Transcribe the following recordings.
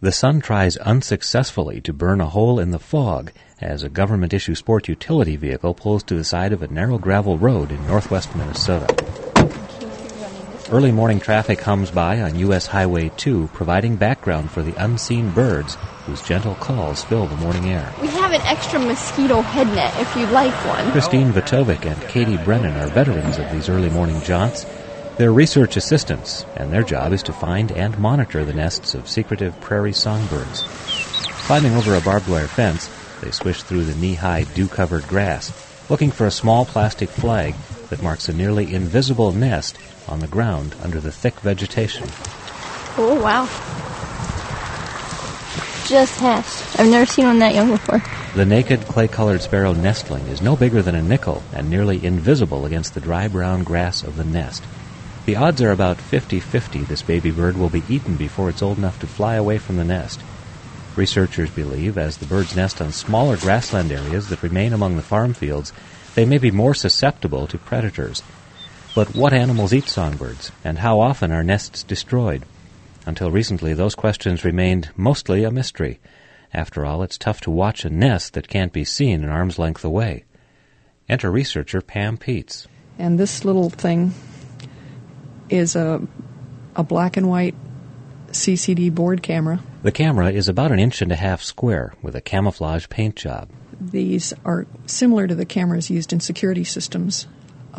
The sun tries unsuccessfully to burn a hole in the fog as a government-issue sport utility vehicle pulls to the side of a narrow gravel road in northwest Minnesota. Early morning traffic hums by on U.S. Highway 2, providing background for the unseen birds whose gentle calls fill the morning air. We have an extra mosquito head net if you'd like one. Christine Vitovic and Katie Brennan are veterans of these early morning jaunts. They're research assistants, and their job is to find and monitor the nests of secretive prairie songbirds. Climbing over a barbed wire fence, they swish through the knee-high dew-covered grass, looking for a small plastic flag that marks a nearly invisible nest on the ground under the thick vegetation. Oh, wow. Just hatched. I've never seen one that young before. The naked, clay-colored sparrow nestling is no bigger than a nickel and nearly invisible against the dry brown grass of the nest. The odds are about 50-50 this baby bird will be eaten before it's old enough to fly away from the nest. Researchers believe as the birds nest on smaller grassland areas that remain among the farm fields, they may be more susceptible to predators. But what animals eat songbirds, and how often are nests destroyed? Until recently, those questions remained mostly a mystery. After all, it's tough to watch a nest that can't be seen an arm's length away. Enter researcher Pam Peets. And this little thing is a black and white CCD board camera. The camera is about 1.5 inches square with a camouflage paint job. These are similar to the cameras used in security systems,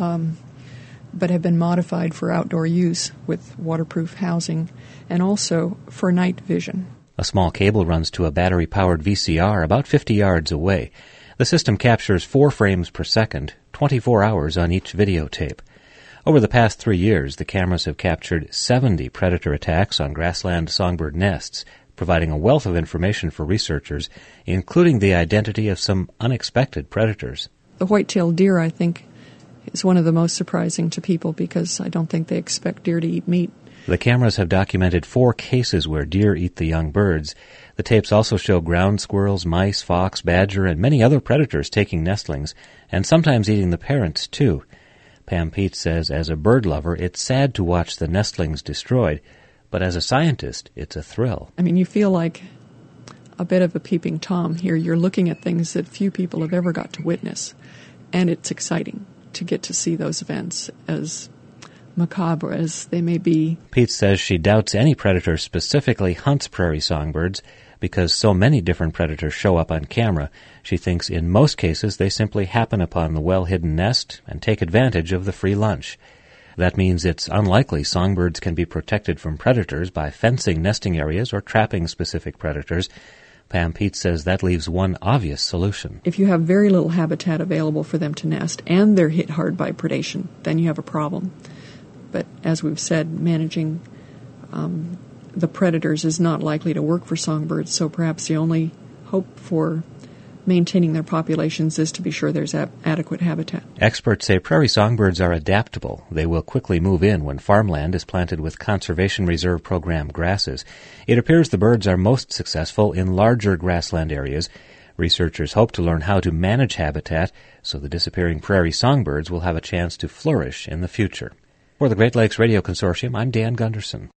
but have been modified for outdoor use with waterproof housing and also for night vision. A small cable runs to a battery-powered VCR about 50 yards away. The system captures 4 frames per second, 24 hours on each videotape. Over the past 3 years, the cameras have captured 70 predator attacks on grassland songbird nests, providing a wealth of information for researchers, including the identity of some unexpected predators. The white-tailed deer, I think, is one of the most surprising to people because I don't think they expect deer to eat meat. The cameras have documented 4 cases where deer eat the young birds. The tapes also show ground squirrels, mice, fox, badger, and many other predators taking nestlings, and sometimes eating the parents, too. Pam Peets says as a bird lover, it's sad to watch the nestlings destroyed, but as a scientist, it's a thrill. I mean, you feel like a bit of a peeping Tom here. You're looking at things that few people have ever got to witness, and it's exciting to get to see those events, as macabre as they may be. Peets says she doubts any predator specifically hunts prairie songbirds because so many different predators show up on camera. She thinks in most cases they simply happen upon the well-hidden nest and take advantage of the free lunch. That means it's unlikely songbirds can be protected from predators by fencing nesting areas or trapping specific predators. Pam Peets says that leaves one obvious solution. If you have very little habitat available for them to nest and they're hit hard by predation, then you have a problem. But as we've said, managing the predators is not likely to work for songbirds, so perhaps the only hope for maintaining their populations is to be sure there's adequate habitat. Experts say prairie songbirds are adaptable. They will quickly move in when farmland is planted with Conservation Reserve Program grasses. It appears the birds are most successful in larger grassland areas. Researchers hope to learn how to manage habitat so the disappearing prairie songbirds will have a chance to flourish in the future. For the Great Lakes Radio Consortium, I'm Dan Gunderson.